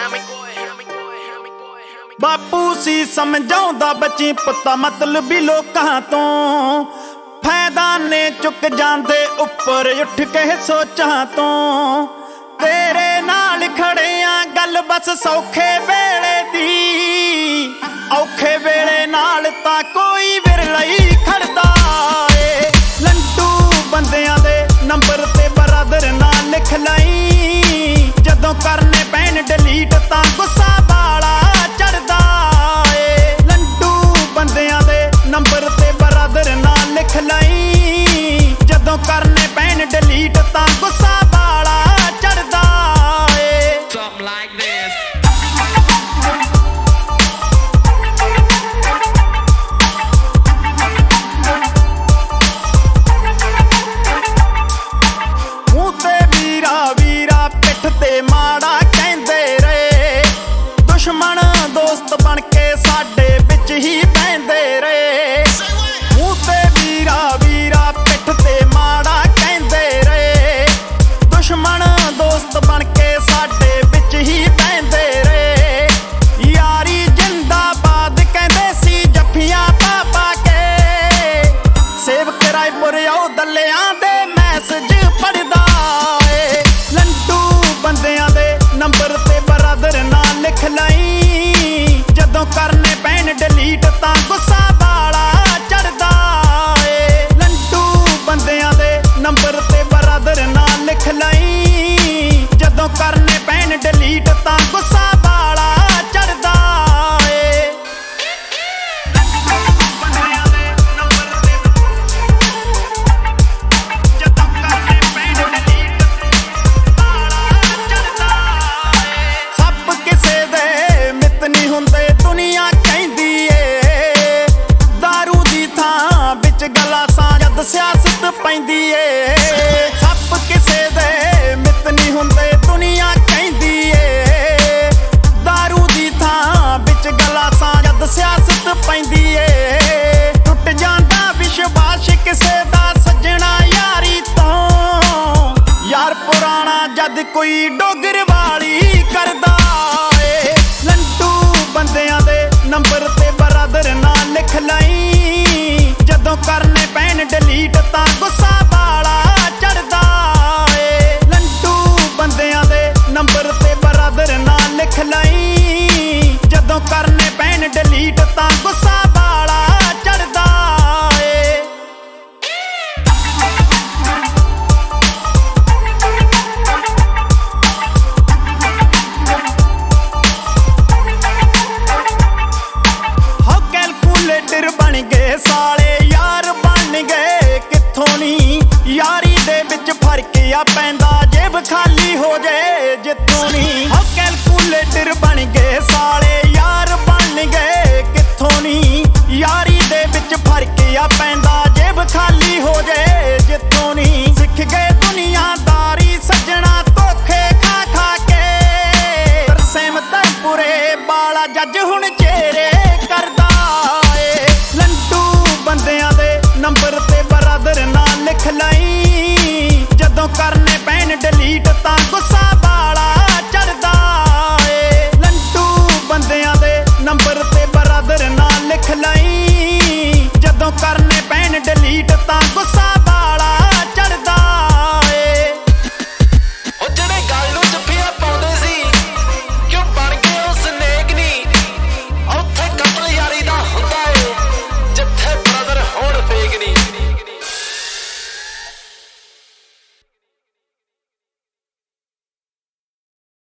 बापू सी समझाउंदा बच्ची पुत्ता मतलबी लोकां तो फायदा ने चुक जांदे उपर उठ के सोचां तो तेरे नाल खड़े आ गल बस सौखे वेले दी औखे वेले नाल तां कोई विरला ही खड़दा ए लंटू बंदियां दे नंबर ते बरादर ना लिख लई जदों करने पैन डिलीट तां गुस्सा वाला चढ़दा ए लंटू बंदियां दे नंबर ते बरादर ना लिख लई जदों करने पैन डिलीट तां गुस्सा वाला चढ़दा ए something like this. माड़ा कहंदे रहे दुश्मन दोस्त बन के साडे विच ही बहंदे रहे मूंह ते वीरा वीरा पिठ ते माड़ा कहंदे रहे दुश्मन दोस्त बन के साडे विच ही बहंदे रहे यारी जिंदाबाद कहंदे सी जफ्फियां पा पा के सेवक रायपुर आओ दलियां दे मैसेज पढ़दा बंदियां दे नंबर ते बरादर ना लिख लई जदों करने पैन डिलीट तां गुस्सा वाला चढ़दा ए लंटू बंदियां दे नंबर ते बरादर ना लिख लई जदों करने पैन डिलीट तां गुस्सा वाला चढ़दा ए दुनिया कहंदी ए दारू दी थां विच गलासां जद सियासत पैंदी ए सप किसे दे मित नहीं हुंदे दुनिया कहंदी ए दारू दी थां विच गलासां जद सियासत पैंदी ए टुट जांदा विश्वास किसे दा सजना यारी तो यार पुराना जद कोई डोगर वाली करदा बंदियां दे नंबर ते बरादर ना लिख लई जदों करने पैन डिलीट तां गुस्सा वाला चढ़दा ए लंटू बंदियां दे नंबर ते बरादर ना लिख लई जदों करने पैन डिलीट तां गुस्सा वाला चढ़दा ए बन गए साले यार बन गए कित्थों नी यारी दे विच फर्क आ पैंदा जेब खाली हो जाए जित्थों नी हो कैलकुलेटर बन गए साले यार बन गए कित्थों नी यारी दे विच फर्क आ पैंदा जेब खाली हो जाए जित्थों नी सिख गए दुनियादारी सजना धोखे खा खा के तरसेम तैपुरे बाला जज हुण चेहरे करदा बंदियां दे नंबर ते बरादर ना लिख लई जदों करने पैन डिलीट तां गुस्सा वाला चढ़दा ए लंटू बंदियां दे नंबर ते बरादर ना लिख लई जदों करने पैन डिलीट